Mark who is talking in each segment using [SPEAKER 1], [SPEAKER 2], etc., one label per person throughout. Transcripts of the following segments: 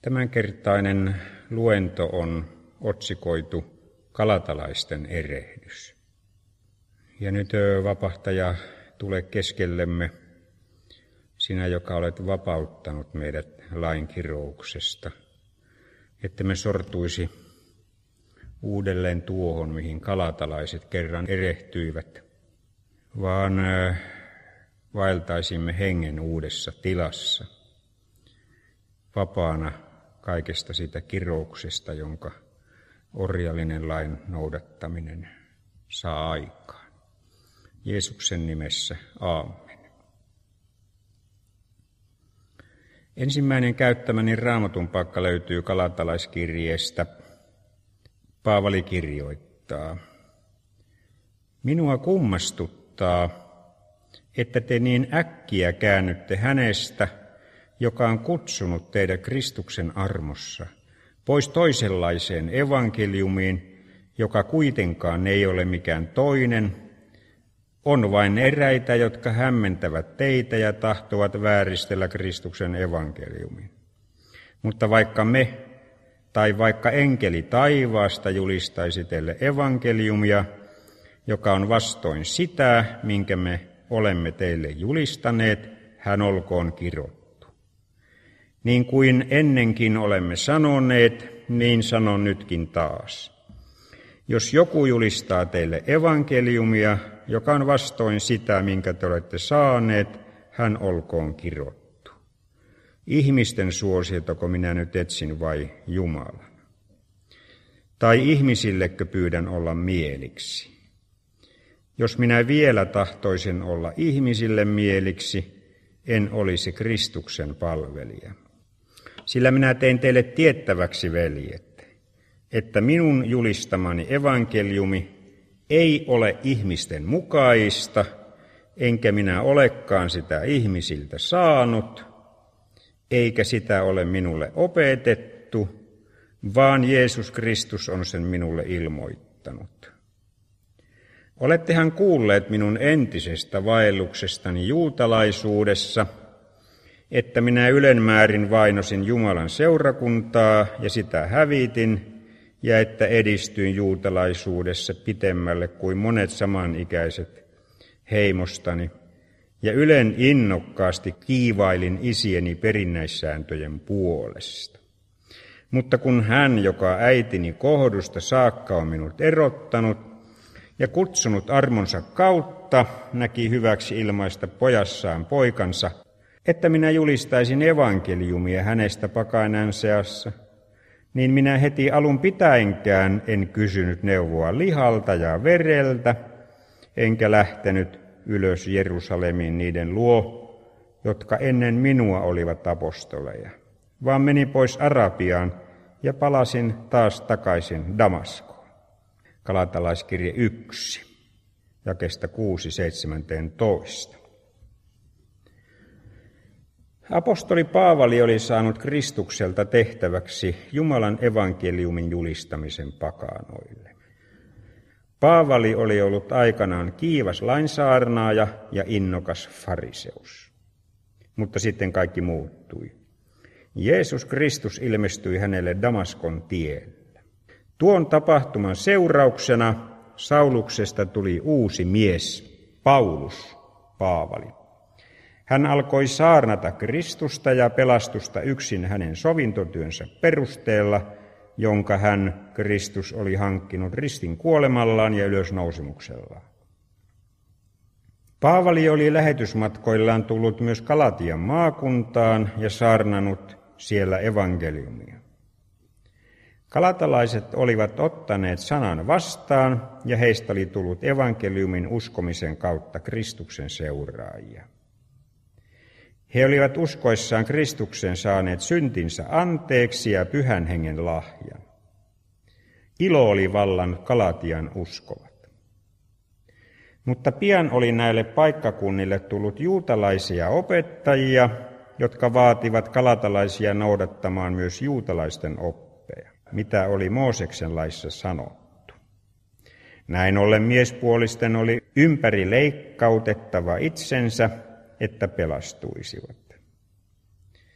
[SPEAKER 1] Tämänkertainen luento on otsikoitu Kalatalaisten erehdys. Ja nyt vapahtaja, tule keskellemme, sinä, joka olet vapauttanut meidät lain kirouksesta, että me sortuisi uudelleen tuohon, mihin kalatalaiset kerran erehtyivät, vaan vaeltaisimme hengen uudessa tilassa, vapaana kaikesta siitä kirouksesta, jonka orjallinen lain noudattaminen saa aikaan. Jeesuksen nimessä, aamen. Ensimmäinen käyttämäni Raamatun paikka löytyy Galatalaiskirjeestä. Paavali kirjoittaa: minua kummastuttaa, että te niin äkkiä käännytte hänestä, joka on kutsunut teidät Kristuksen armossa, pois toisenlaiseen evankeliumiin, joka kuitenkaan ei ole mikään toinen. On vain eräitä, jotka hämmentävät teitä ja tahtovat vääristellä Kristuksen evankeliumin. Mutta vaikka me, tai vaikka enkeli taivaasta julistaisi teille evankeliumia, joka on vastoin sitä, minkä me olemme teille julistaneet, hän olkoon kirottu. Niin kuin ennenkin olemme sanoneet, niin sanon nytkin taas. Jos joku julistaa teille evankeliumia, joka on vastoin sitä, minkä te olette saaneet, hän olkoon kirottu. Ihmisten suosiotako minä nyt etsin vai Jumalan? Tai ihmisillekö pyydän olla mieliksi? Jos minä vielä tahtoisin olla ihmisille mieliksi, en olisi Kristuksen palvelija. Sillä minä tein teille tiettäväksi, veljet, että minun julistamani evankeliumi ei ole ihmisten mukaista, enkä minä olekaan sitä ihmisiltä saanut, eikä sitä ole minulle opetettu, vaan Jeesus Kristus on sen minulle ilmoittanut. Olettehan kuulleet minun entisestä vaelluksestani juutalaisuudessa, että minä ylenmäärin vainosin Jumalan seurakuntaa ja sitä hävitin, ja että edistyin juutalaisuudessa pitemmälle kuin monet samanikäiset heimostani, ja ylen innokkaasti kiivailin isieni perinnäissääntöjen puolesta. Mutta kun hän, joka äitini kohdusta saakka on minut erottanut ja kutsunut armonsa kautta, näki hyväksi ilmaista pojassaan poikansa, että minä julistaisin evankeliumia hänestä pakainan seassa, niin minä heti alun pitäenkään en kysynyt neuvoa lihalta ja vereltä, enkä lähtenyt ylös Jerusalemiin niiden luo, jotka ennen minua olivat apostoleja, vaan menin pois Arabiaan ja palasin taas takaisin Damaskoon. Galatalaiskirje 1, jakeesta 6-17. Apostoli Paavali oli saanut Kristukselta tehtäväksi Jumalan evankeliumin julistamisen pakanoille. Paavali oli ollut aikanaan kiivas lainsaarnaaja ja innokas fariseus. Mutta sitten kaikki muuttui. Jeesus Kristus ilmestyi hänelle Damaskon tiellä. Tuon tapahtuman seurauksena Sauluksesta tuli uusi mies, Paulus, Paavali. Hän alkoi saarnata Kristusta ja pelastusta yksin hänen sovintotyönsä perusteella, jonka hän, Kristus, oli hankkinut ristin kuolemallaan ja ylösnousemuksellaan. Paavali oli lähetysmatkoillaan tullut myös Galatian maakuntaan ja saarnannut siellä evankeliumia. Galatalaiset olivat ottaneet sanan vastaan ja heistä oli tullut evankeliumin uskomisen kautta Kristuksen seuraajia. He olivat uskoissaan Kristuksen saaneet syntinsä anteeksi ja Pyhän Hengen lahjan. Ilo oli vallan Galatian uskovat. Mutta pian oli näille paikkakunnille tullut juutalaisia opettajia, jotka vaativat galatalaisia noudattamaan myös juutalaisten oppeja, mitä oli Mooseksen laissa sanottu. Näin ollen miespuolisten oli ympäri leikkautettava itsensä, että pelastuisivat.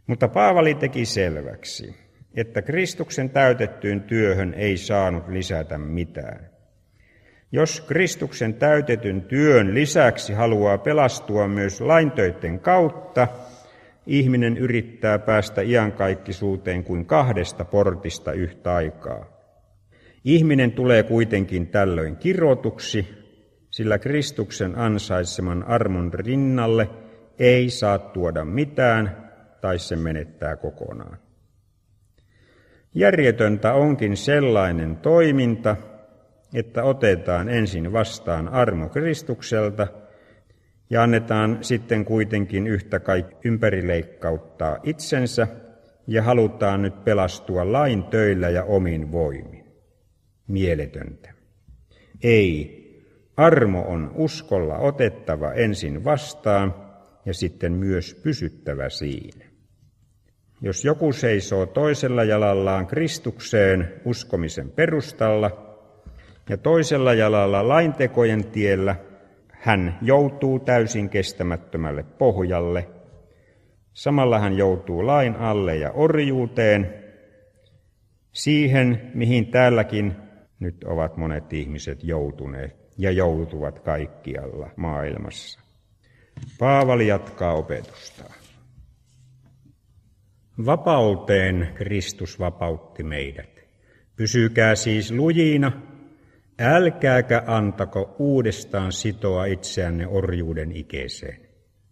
[SPEAKER 1] Mutta Paavali teki selväksi, että Kristuksen täytettyyn työhön ei saanut lisätä mitään. Jos Kristuksen täytetyn työn lisäksi haluaa pelastua myös laintöitten kautta, ihminen yrittää päästä iankaikkisuuteen kuin kahdesta portista yhtä aikaa. Ihminen tulee kuitenkin tällöin kirotuksi, sillä Kristuksen ansaitseman armon rinnalle ei saa tuoda mitään tai se menettää kokonaan. Järjetöntä onkin sellainen toiminta, että otetaan ensin vastaan armo Kristukselta ja annetaan sitten kuitenkin yhtä kaikki ympärileikkauttaa itsensä ja halutaan nyt pelastua lain töillä ja omin voimin. Mieletöntä. Ei, armo on uskolla otettava ensin vastaan ja sitten myös pysyttävä siinä. Jos joku seisoo toisella jalallaan Kristukseen uskomisen perustalla ja toisella jalalla laintekojen tiellä, hän joutuu täysin kestämättömälle pohjalle. Samalla hän joutuu lain alle ja orjuuteen, siihen mihin täälläkin nyt ovat monet ihmiset joutuneet ja joutuvat kaikkialla maailmassa. Paavali jatkaa opetustaan. Vapauteen Kristus vapautti meidät. Pysykää siis lujina, älkääkä antako uudestaan sitoa itseänne orjuuden ikeeseen.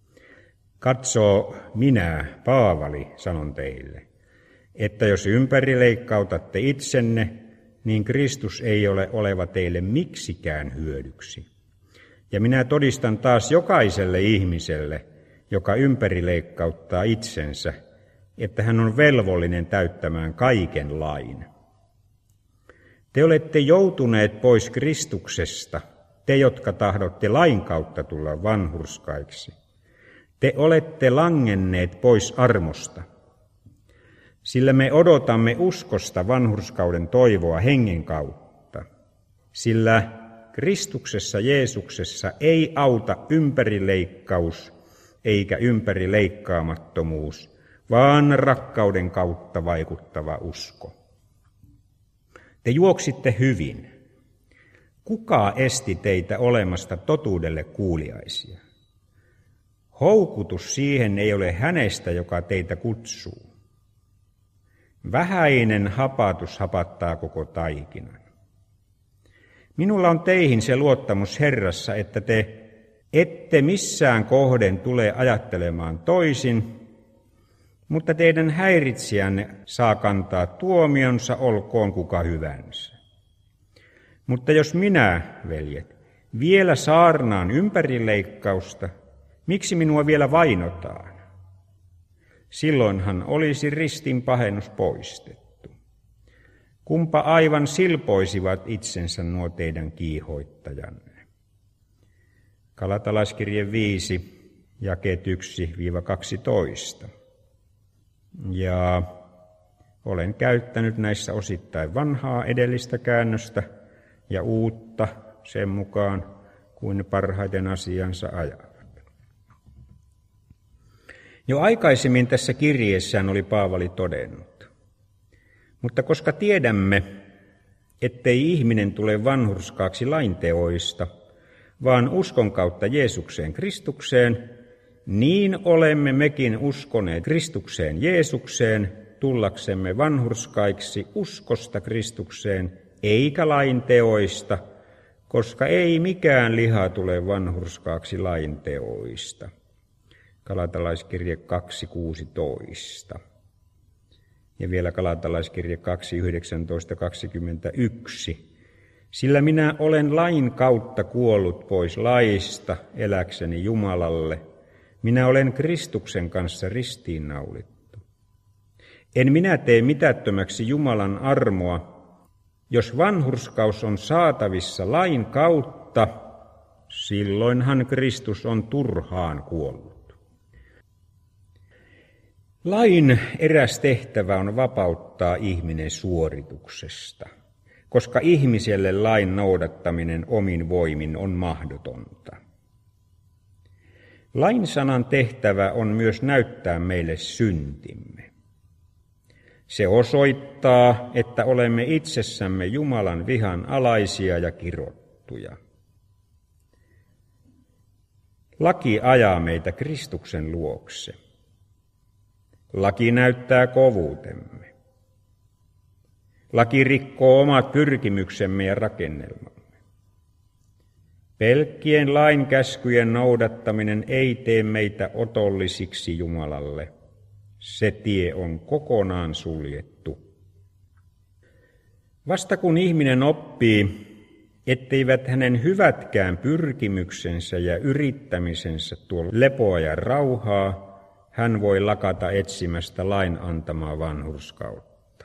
[SPEAKER 1] Katsoo, minä, Paavali, sanon teille, että jos ympärileikkautatte itsenne, niin Kristus ei ole oleva teille miksikään hyödyksi. Ja minä todistan taas jokaiselle ihmiselle, joka ympärileikkauttaa itsensä, että hän on velvollinen täyttämään kaiken lain. Te olette joutuneet pois Kristuksesta, te jotka tahdotte lain kautta tulla vanhurskaiksi. Te olette langenneet pois armosta, sillä me odotamme uskosta vanhurskauden toivoa hengen kautta. Sillä Kristuksessa Jeesuksessa ei auta ympärileikkaus eikä ympärileikkaamattomuus, vaan rakkauden kautta vaikuttava usko. Te juoksitte hyvin. Kuka esti teitä olemasta totuudelle kuuliaisia? Houkutus siihen ei ole hänestä, joka teitä kutsuu. Vähäinen hapatus hapattaa koko taikinan. Minulla on teihin se luottamus Herrassa, että te ette missään kohden tule ajattelemaan toisin, mutta teidän häiritsijänne saa kantaa tuomionsa, olkoon kuka hyvänsä. Mutta jos minä, veljet, vielä saarnaan ympärileikkausta, miksi minua vielä vainotaan? Silloinhan olisi ristin pahennus poistettu. Kumpa aivan silpoisivat itsensä nuo teidän kiihoittajanne. Galatalaiskirje 5, jakeet 1-12. Ja olen käyttänyt näissä osittain vanhaa edellistä käännöstä ja uutta sen mukaan, kuin parhaiten asiansa ajavat. Jo aikaisemmin tässä kirjeessään oli Paavali todennut, mutta koska tiedämme, ettei ihminen tule vanhurskaaksi lainteoista, vaan uskon kautta Jeesukseen Kristukseen, niin olemme mekin uskoneet Kristukseen Jeesukseen tullaksemme vanhurskaiksi uskosta Kristukseen, eikä lainteoista, koska ei mikään liha tule vanhurskaaksi lainteoista. Galatalaiskirje 2.16. Ja vielä Galatalaiskirje 2.19-21. Sillä minä olen lain kautta kuollut pois laista eläkseni Jumalalle. Minä olen Kristuksen kanssa ristiinnaulittu. En minä tee mitättömäksi Jumalan armoa. Jos vanhurskaus on saatavissa lain kautta, silloinhan Kristus on turhaan kuollut. Lain eräs tehtävä on vapauttaa ihminen suorituksesta, koska ihmiselle lain noudattaminen omin voimin on mahdotonta. Lain sanan tehtävä on myös näyttää meille syntimme. Se osoittaa, että olemme itsessämme Jumalan vihan alaisia ja kirottuja. Laki ajaa meitä Kristuksen luokse. Laki näyttää kovuutemme. Laki rikkoo omat pyrkimyksemme ja rakennelmamme. Pelkkien lain käskyjen noudattaminen ei tee meitä otollisiksi Jumalalle. Se tie on kokonaan suljettu. Vasta kun ihminen oppii, etteivät hänen hyvätkään pyrkimyksensä ja yrittämisensä tuo lepoa ja rauhaa, hän voi lakata etsimästä lain antamaa vanhurskautta.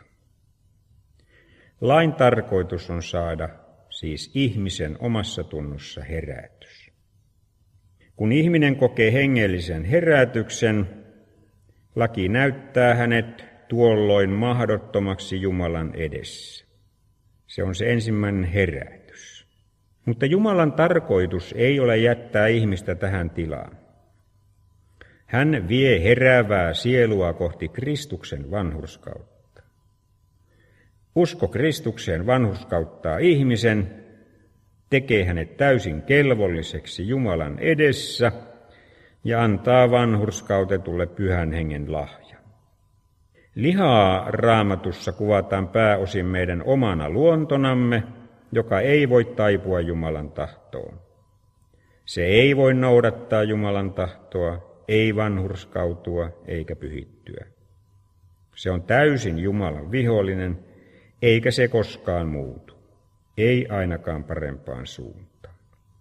[SPEAKER 1] Lain tarkoitus on saada siis ihmisen omassa tunnossa herätys. Kun ihminen kokee hengellisen herätyksen, laki näyttää hänet tuolloin mahdottomaksi Jumalan edessä. Se on se ensimmäinen herätys. Mutta Jumalan tarkoitus ei ole jättää ihmistä tähän tilaan. Hän vie heräävää sielua kohti Kristuksen vanhurskautta. Usko Kristukseen vanhurskauttaa ihmisen, tekee hänet täysin kelvolliseksi Jumalan edessä ja antaa vanhurskautetulle Pyhän Hengen lahja. Lihaa Raamatussa kuvataan pääosin meidän omana luontonamme, joka ei voi taipua Jumalan tahtoon. Se ei voi noudattaa Jumalan tahtoa, ei vanhurskautua eikä pyhittyä. Se on täysin Jumalan vihollinen, eikä se koskaan muutu, ei ainakaan parempaan suuntaan.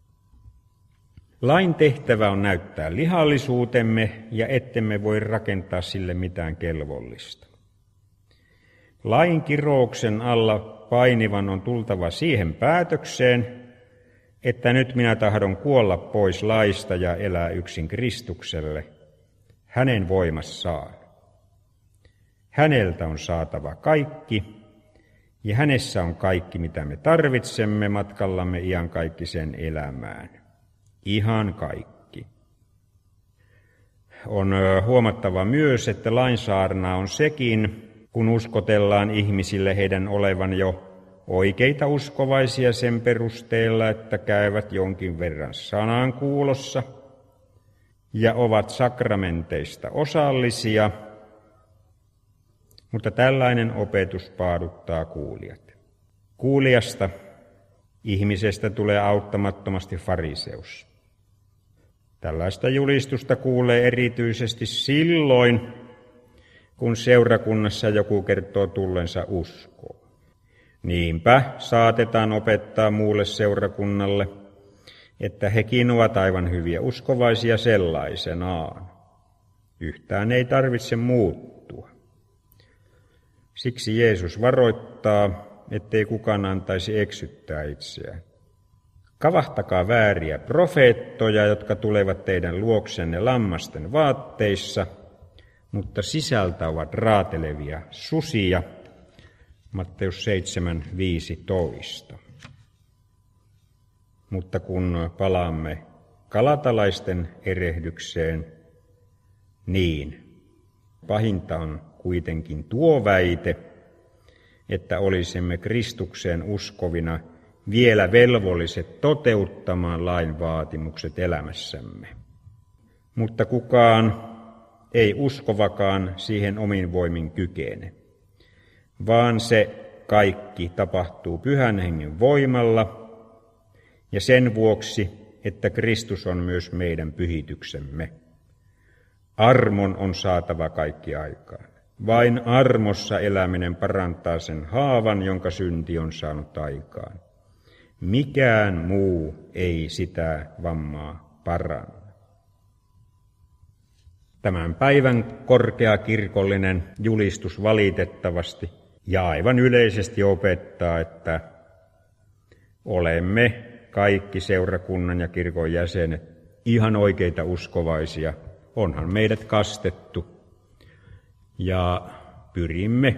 [SPEAKER 1] Lain tehtävä on näyttää lihallisuutemme ja ettemme voi rakentaa sille mitään kelvollista. Lain kirouksen alla painivan on tultava siihen päätökseen, että nyt minä tahdon kuolla pois laista ja elää yksin Kristukselle, hänen voimassaan. Häneltä on saatava kaikki, ja hänessä on kaikki, mitä me tarvitsemme matkallamme iankaikkiseen elämään. Ihan kaikki. On huomattava myös, että lainsaarna on sekin, kun uskotellaan ihmisille heidän olevan jo oikeita uskovaisia sen perusteella, että käyvät jonkin verran sanankuulossa ja ovat sakramenteista osallisia, mutta tällainen opetus paaduttaa kuulijat. Kuulijasta, ihmisestä tulee auttamattomasti fariseus. Tällaista julistusta kuulee erityisesti silloin, kun seurakunnassa joku kertoo tullensa uskoon. Niinpä saatetaan opettaa muulle seurakunnalle, että hekin ovat aivan hyviä uskovaisia sellaisenaan. Yhtään ei tarvitse muuttua. Siksi Jeesus varoittaa, ettei kukaan antaisi eksyttää itseään. Kavahtakaa vääriä profeettoja, jotka tulevat teidän luoksenne lammasten vaatteissa, mutta sisältä ovat raatelevia susia. Matteus 7:15. Mutta kun palaamme galatalaisten erehdykseen, niin pahinta on kuitenkin tuo väite, että olisimme Kristukseen uskovina vielä velvolliset toteuttamaan lain vaatimukset elämässämme. Mutta kukaan ei uskovakaan siihen omin voimin kykene, vaan se kaikki tapahtuu Pyhän Hengen voimalla ja sen vuoksi, että Kristus on myös meidän pyhityksemme. Armon on saatava kaikki aikaan. Vain armossa eläminen parantaa sen haavan, jonka synti on saanut aikaan. Mikään muu ei sitä vammaa paranna. Tämän päivän korkeakirkollinen julistus valitettavasti ja aivan yleisesti opettaa, että olemme kaikki seurakunnan ja kirkon jäsenet ihan oikeita uskovaisia. Onhan meidät kastettu ja pyrimme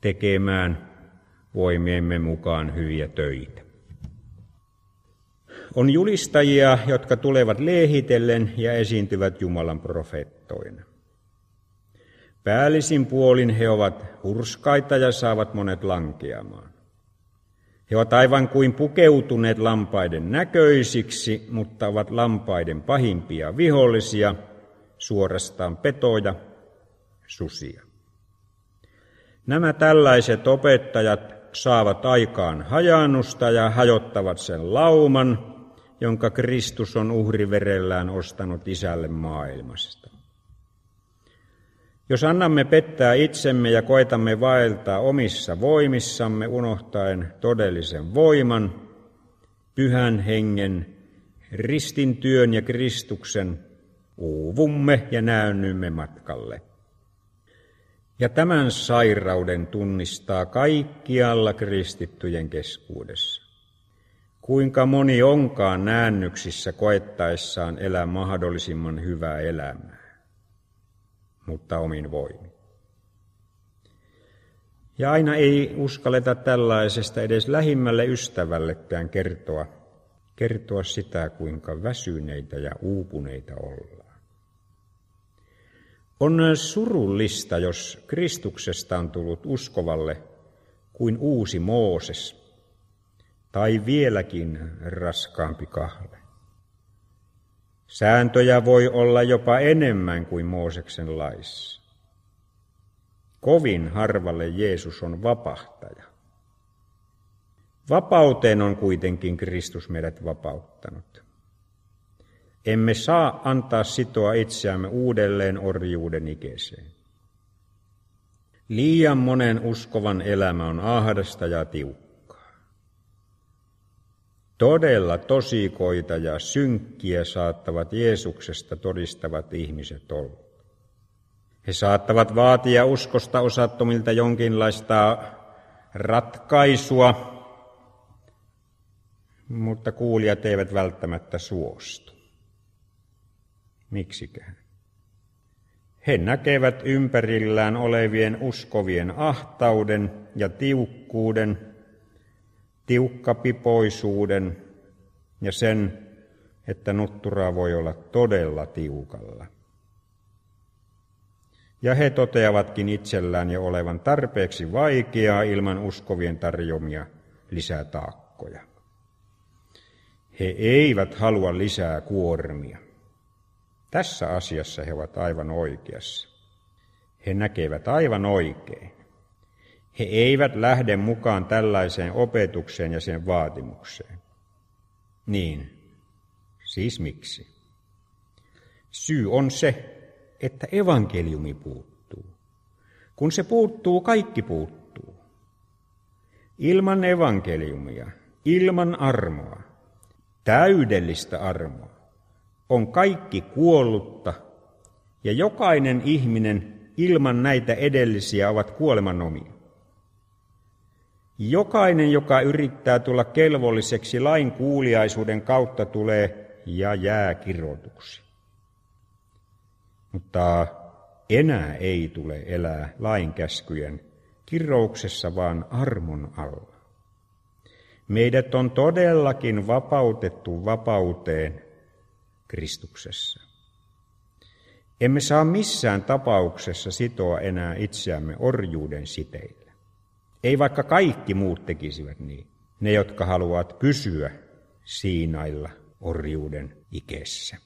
[SPEAKER 1] tekemään voimiemme mukaan hyviä töitä. On julistajia, jotka tulevat liehitellen ja esiintyvät Jumalan profeettoina. Päällisin puolin he ovat hurskaita ja saavat monet lankeamaan. He ovat aivan kuin pukeutuneet lampaiden näköisiksi, mutta ovat lampaiden pahimpia vihollisia, suorastaan petoja, susia. Nämä tällaiset opettajat saavat aikaan hajaannusta ja hajottavat sen lauman, jonka Kristus on uhriverellään ostanut Isälle maailmasta. Jos annamme pettää itsemme ja koetamme vaeltaa omissa voimissamme unohtaen todellisen voiman, Pyhän Hengen, ristin työn ja Kristuksen, uuvumme ja näännymme matkalle. Ja tämän sairauden tunnistaa kaikkialla kristittyjen keskuudessa. Kuinka moni onkaan näännyksissä koettaessaan elää mahdollisimman hyvää elämää, mutta omin voimin. Ja aina ei uskalleta tällaisesta edes lähimmälle ystävällekään kertoa sitä, kuinka väsyneitä ja uupuneita ollaan. On surullista, jos Kristuksesta on tullut uskovalle kuin uusi Mooses, tai vieläkin raskaampi kahle. Sääntöjä voi olla jopa enemmän kuin Mooseksen laissa. Kovin harvalle Jeesus on vapahtaja. Vapauteen on kuitenkin Kristus meidät vapauttanut. Emme saa antaa sitoa itseämme uudelleen orjuuden ikeeseen. Liian monen uskovan elämä on ahdasta ja tiukkaa. Todella tosikoita ja synkkiä saattavat Jeesuksesta todistavat ihmiset olla. He saattavat vaatia uskosta osattomilta jonkinlaista ratkaisua, mutta kuulijat eivät välttämättä suostu. Miksikään? He näkevät ympärillään olevien uskovien ahtauden ja tiukkuuden, tiukkapipoisuuden ja sen, että nutturaa voi olla todella tiukalla. Ja he toteavatkin itsellään jo olevan tarpeeksi vaikeaa ilman uskovien tarjoamia lisätaakkoja. He eivät halua lisää kuormia. Tässä asiassa he ovat aivan oikeassa. He näkevät aivan oikein. He eivät lähde mukaan tällaiseen opetukseen ja sen vaatimukseen. Niin, siis miksi? Syy on se, että evankeliumi puuttuu. Kun se puuttuu, kaikki puuttuu. Ilman evankeliumia, ilman armoa, täydellistä armoa, on kaikki kuollutta ja jokainen ihminen ilman näitä edellisiä ovat kuolemanomia. Jokainen, joka yrittää tulla kelvolliseksi lain kuuliaisuuden kautta, tulee ja jää kirotuksi. Mutta enää ei tule elää lain käskyjen kirouksessa, vaan armon alla. Meidät on todellakin vapautettu vapauteen Kristuksessa. Emme saa missään tapauksessa sitoa enää itseämme orjuuden siteillä. Ei vaikka kaikki muut tekisivät niin, ne jotka haluavat pysyä Siinailla orjuuden ikeessä.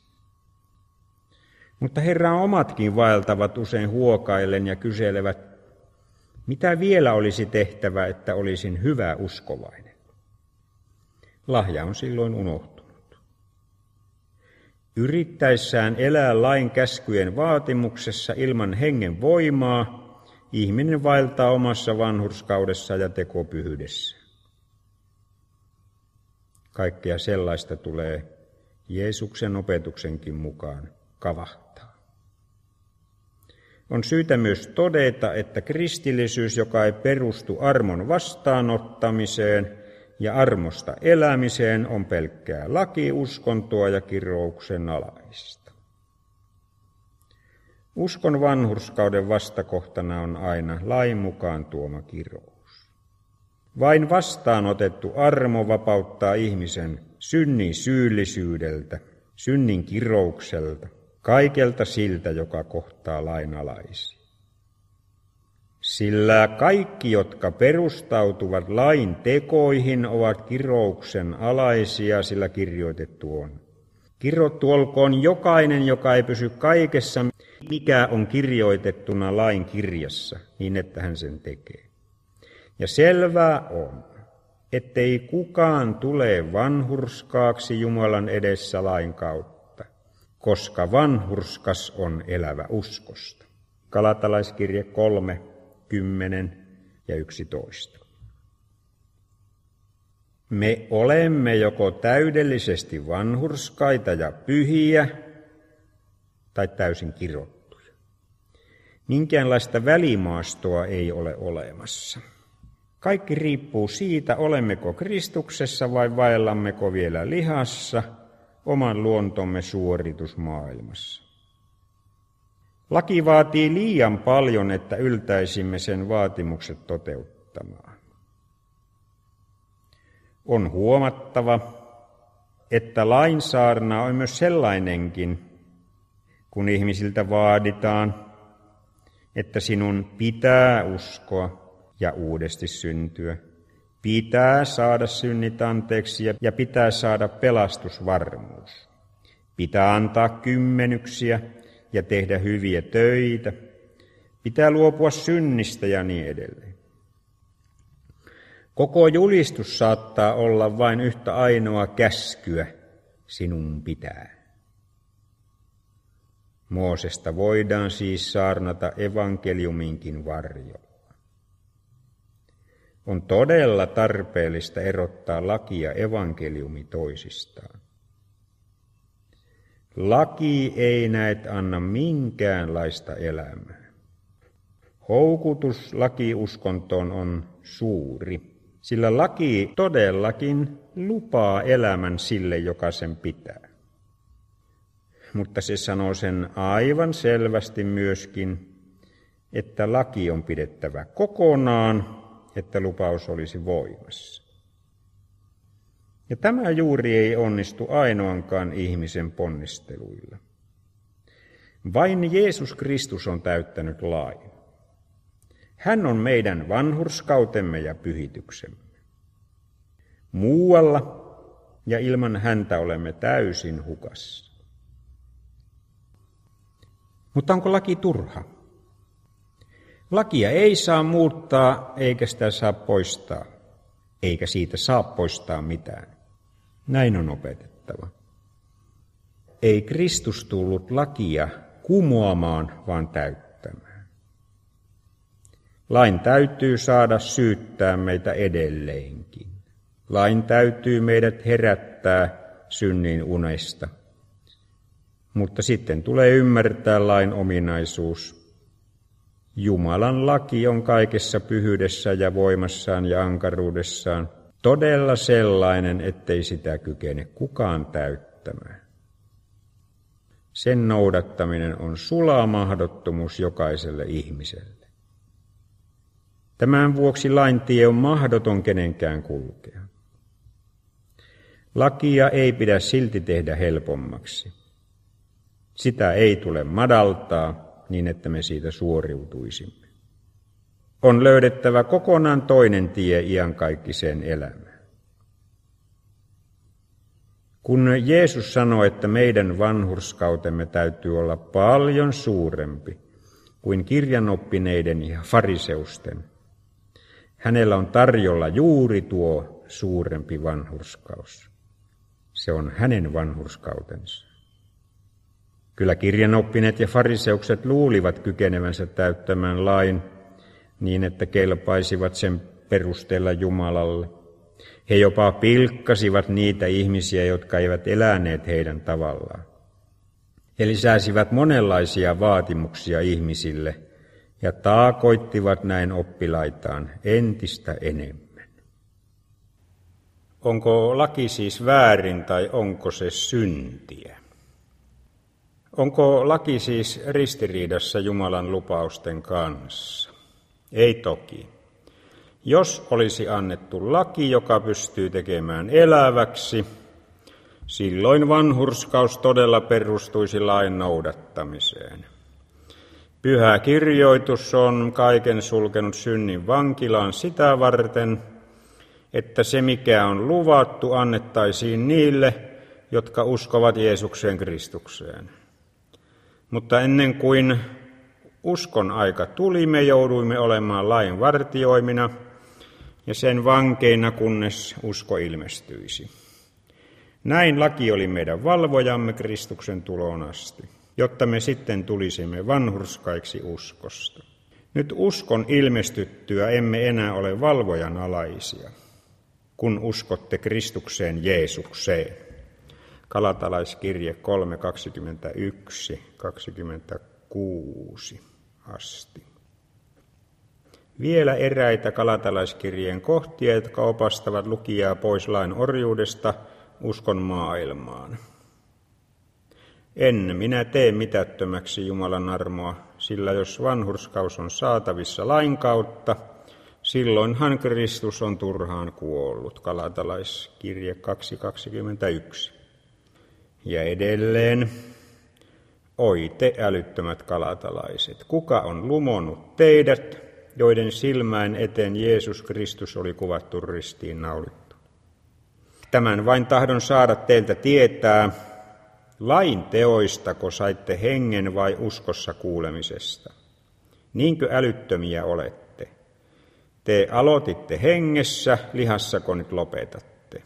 [SPEAKER 1] Mutta Herran omatkin vaeltavat usein huokaillen ja kyselevät, mitä vielä olisi tehtävä, että olisin hyvä uskovainen. Lahja on silloin unohtunut. Yrittäessään elää lain käskyjen vaatimuksessa ilman hengen voimaa, ihminen vaeltaa omassa vanhurskaudessa ja tekopyhyydessä. Kaikkea sellaista tulee Jeesuksen opetuksenkin mukaan kavahtaa. On syytä myös todeta, että kristillisyys, joka ei perustu armon vastaanottamiseen ja armosta elämiseen, on pelkkää lakiuskontoa ja kirouksen alaista. Uskon vanhurskauden vastakohtana on aina lain mukaan tuoma kirous. Vain vastaanotettu armo vapauttaa ihmisen synnin syyllisyydeltä, synnin kiroukselta, kaikelta siltä, joka kohtaa lainalaisia. Sillä kaikki, jotka perustautuvat lain tekoihin, ovat kirouksen alaisia, sillä kirjoitettu on. Kirottu olkoon jokainen, joka ei pysy kaikessa, mikä on kirjoitettuna lain kirjassa, niin että hän sen tekee. Ja selvää on, ettei kukaan tule vanhurskaaksi Jumalan edessä lain kautta, koska vanhurskas on elävä uskosta. Galatalaiskirje 3, 10 ja 11. Me olemme joko täydellisesti vanhurskaita ja pyhiä tai täysin kirottuja. Minkäänlaista välimaastoa ei ole olemassa. Kaikki riippuu siitä, olemmeko Kristuksessa vai vaellammeko vielä lihassa oman luontomme suoritusmaailmassa. Laki vaatii liian paljon, että yltäisimme sen vaatimukset toteuttamaan. On huomattava, että lainsaarna on myös sellainenkin, kun ihmisiltä vaaditaan, että sinun pitää uskoa ja uudesti syntyä, pitää saada synnit anteeksi ja pitää saada pelastusvarmuus, pitää antaa kymmenyksiä ja tehdä hyviä töitä, pitää luopua synnistä ja niin edelleen. Koko julistus saattaa olla vain yhtä ainoa käskyä, sinun pitää. Moosesta voidaan siis saarnata evankeliuminkin varjolla. On todella tarpeellista erottaa laki ja evankeliumi toisistaan. Laki ei näet anna minkäänlaista elämää. Houkutus lakiuskontoon on suuri, sillä laki todellakin lupaa elämän sille, joka sen pitää. Mutta se sanoo sen aivan selvästi myöskin, että laki on pidettävä kokonaan, että lupaus olisi voimassa. Ja tämä juuri ei onnistu ainoankaan ihmisen ponnisteluilla. Vain Jeesus Kristus on täyttänyt lain. Hän on meidän vanhurskautemme ja pyhityksemme. Muualla ja ilman häntä olemme täysin hukassa. Mutta onko laki turha? Lakia ei saa muuttaa eikä sitä saa poistaa, eikä siitä saa poistaa mitään. Näin on opetettava. Ei Kristus tullut lakia kumoamaan, vaan täyttämään. Lain täytyy saada syyttää meitä edelleenkin. Lain täytyy meidät herättää synnin unesta. Mutta sitten tulee ymmärtää lain ominaisuus. Jumalan laki on kaikessa pyhyydessä ja voimassaan ja ankaruudessaan todella sellainen, ettei sitä kykene kukaan täyttämään. Sen noudattaminen on sula mahdottomuus jokaiselle ihmiselle. Tämän vuoksi lain tie on mahdoton kenenkään kulkea. Lakia ei pidä silti tehdä helpommaksi. Sitä ei tule madaltaa niin, että me siitä suoriutuisimme. On löydettävä kokonaan toinen tie iankaikkiseen elämään. Kun Jeesus sanoi, että meidän vanhurskautemme täytyy olla paljon suurempi kuin kirjanoppineiden ja fariseusten, hänellä on tarjolla juuri tuo suurempi vanhurskaus. Se on hänen vanhurskautensa. Kyllä kirjanoppineet ja fariseukset luulivat kykenevänsä täyttämään lain niin, että kelpaisivat sen perusteella Jumalalle. He jopa pilkkasivat niitä ihmisiä, jotka eivät eläneet heidän tavallaan. He lisäsivät monenlaisia vaatimuksia ihmisille ja taakoittivat näin oppilaitaan entistä enemmän. Onko laki siis väärin tai onko se syntiä? Onko laki siis ristiriidassa Jumalan lupausten kanssa? Ei toki. Jos olisi annettu laki, joka pystyy tekemään eläväksi, Silloin vanhurskaus todella perustuisi lain noudattamiseen. Pyhä kirjoitus on kaiken sulkenut synnin vankilaan sitä varten, että se mikä on luvattu annettaisiin niille, jotka uskovat Jeesukseen Kristukseen. Mutta ennen kuin uskon aika tuli, me jouduimme olemaan lain vartioimina ja sen vankeina, kunnes usko ilmestyisi. Näin laki oli meidän valvojamme Kristuksen tuloon asti, jotta me sitten tulisimme vanhurskaiksi uskosta. Nyt uskon ilmestyttyä emme enää ole valvojan alaisia, kun uskotte Kristukseen Jeesukseen. Galatalaiskirje 3:21-26 asti. Vielä eräitä Galatalaiskirjeen kohtia, jotka opastavat lukijaa pois lain orjuudesta uskon maailmaan. En minä tee mitättömäksi Jumalan armoa, sillä jos vanhurskaus on saatavissa lain kautta, silloinhan Kristus on turhaan kuollut. Galatalaiskirje 2:21. Ja edelleen, oi te älyttömät galatalaiset, kuka on lumonnut teidät, joiden silmäin eteen Jeesus Kristus oli kuvattu ristiin naulittu? Tämän vain tahdon saada teiltä tietää, lain teoistako saitte hengen vai uskossa kuulemisesta? Niinkö älyttömiä olette? Te aloititte hengessä, lihassako nyt lopetatte?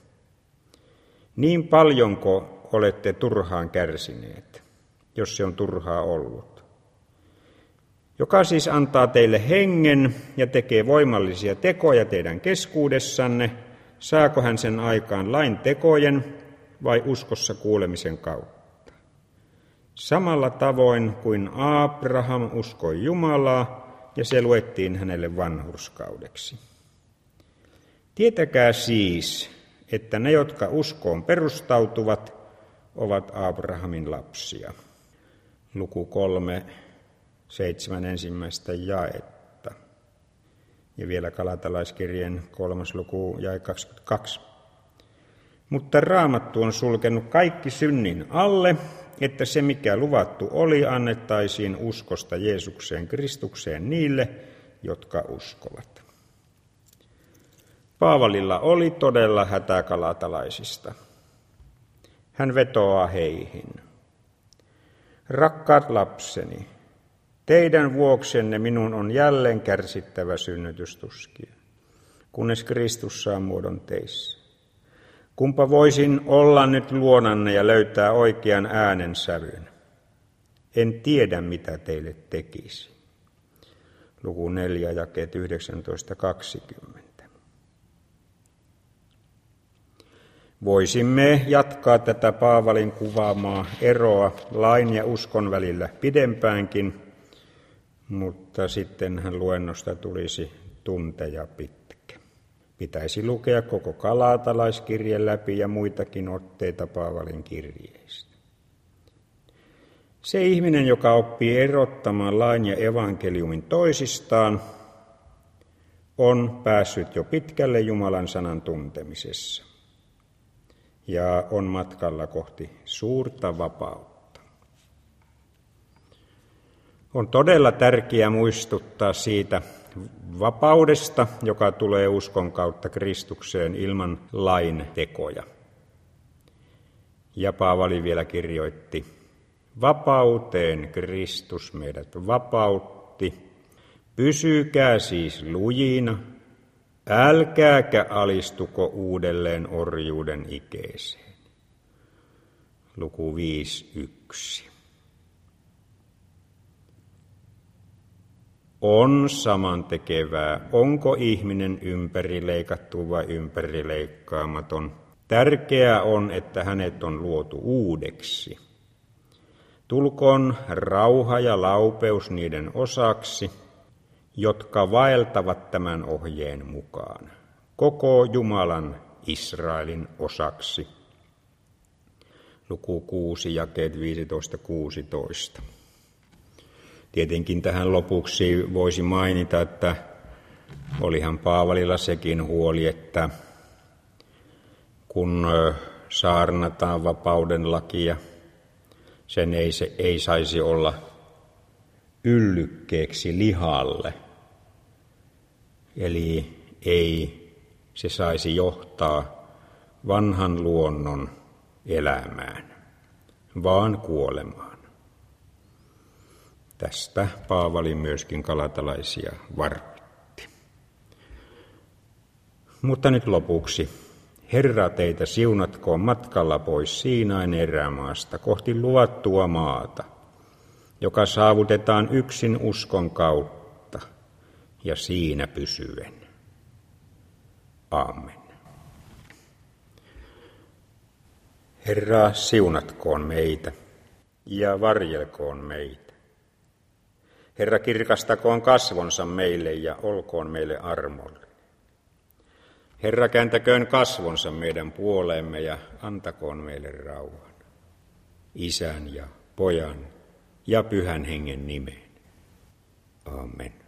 [SPEAKER 1] Niin paljonko olette turhaan kärsineet, jos se on turhaa ollut? Joka siis antaa teille hengen ja tekee voimallisia tekoja teidän keskuudessanne, saako hän sen aikaan lain tekojen vai uskossa kuulemisen kautta? Samalla tavoin kuin Abraham uskoi Jumalaa, ja se luettiin hänelle vanhurskaudeksi. Tietäkää siis, että ne, jotka uskoon perustautuvat, ovat Abrahamin lapsia. Luku 3, 7 ensimmäistä jaetta. Ja vielä Galatalaiskirjeen 3. luku jae 22. Mutta Raamattu on sulkenut kaikki synnin alle, että se mikä luvattu oli, annettaisiin uskosta Jeesukseen Kristukseen niille, jotka uskovat. Paavalilla oli todella hätä galatalaisista. Hän vetoaa heihin. Rakkaat lapseni, teidän vuoksenne minun on jälleen kärsittävä synnytystuskia, kunnes Kristus saa muodon teissä. Kumpa voisin olla nyt luonanne ja löytää oikean äänensävyn. En tiedä, mitä teille tekisi. Luku 4, jakeet 19-20. Voisimme jatkaa tätä Paavalin kuvaamaa eroa lain ja uskon välillä pidempäänkin, mutta sittenhän luennosta tulisi tunteja pitkä. Pitäisi lukea koko Galatalaiskirje läpi ja muitakin otteita Paavalin kirjeistä. Se ihminen, joka oppii erottamaan lain ja evankeliumin toisistaan, on päässyt jo pitkälle Jumalan sanan tuntemisessa ja on matkalla kohti suurta vapautta. On todella tärkeää muistuttaa siitä vapaudesta, joka tulee uskon kautta Kristukseen ilman lain tekoja. Ja Paavali vielä kirjoitti, vapauteen Kristus meidät vapautti, pysykää siis lujina, älkääkä alistuko uudelleen orjuuden ikeeseen. Luku 5:1. On samantekevää, onko ihminen ympärileikattu vai ympärileikkaamaton. Tärkeää on, että hänet on luotu uudeksi. Tulkoon rauha ja laupeus niiden osaksi, jotka vaeltavat tämän ohjeen mukaan, koko Jumalan Israelin osaksi. Luku 6, jakeet 15-16. Tietenkin tähän lopuksi voisi mainita, että olihan Paavalilla sekin huoli, että kun saarnataan vapauden lakia, sen ei saisi olla yllykkeeksi lihalle. Eli ei se saisi johtaa vanhan luonnon elämään, vaan kuolemaan. Tästä Paavali myöskin galatalaisia varoitti. Mutta nyt lopuksi. Herra teitä siunatkoon matkalla pois Siinain erämaasta kohti luvattua maata, joka saavutetaan yksin uskon kautta ja siinä pysyen. Aamen. Herra siunatkoon meitä ja varjelkoon meitä. Herra kirkastakoon kasvonsa meille ja olkoon meille armollinen. Herra kääntäköön kasvonsa meidän puoleemme ja antakoon meille rauhan. Isän ja Pojan ja Pyhän Hengen nimeen. Amen.